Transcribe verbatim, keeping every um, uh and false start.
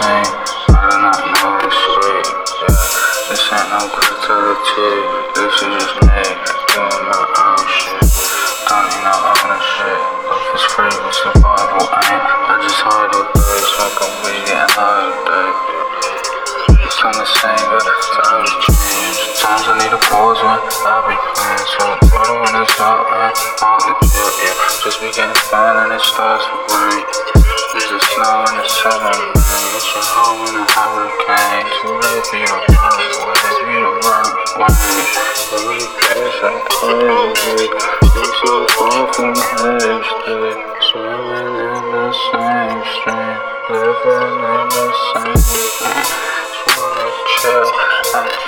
same. I do not know this shit. Yeah, this ain't no credibility. This is just me doing my own shit. Don't need no ownership. If it's free, with survival ain't. I just hide it, baby. Smoking weed, getting high today. It's on the same, but times change. Times I need a pause when I be playing. So I don't wanna talk, I want the drip, yeah. Just be getting fine and it starts to rain. There's the snow in the summer, man. It's your home in a hurricane. Too late for you to run away, for you to run away. Every place I play, you so far from hedge day. Swimming in the same stream, living in the same. Just wanna chill.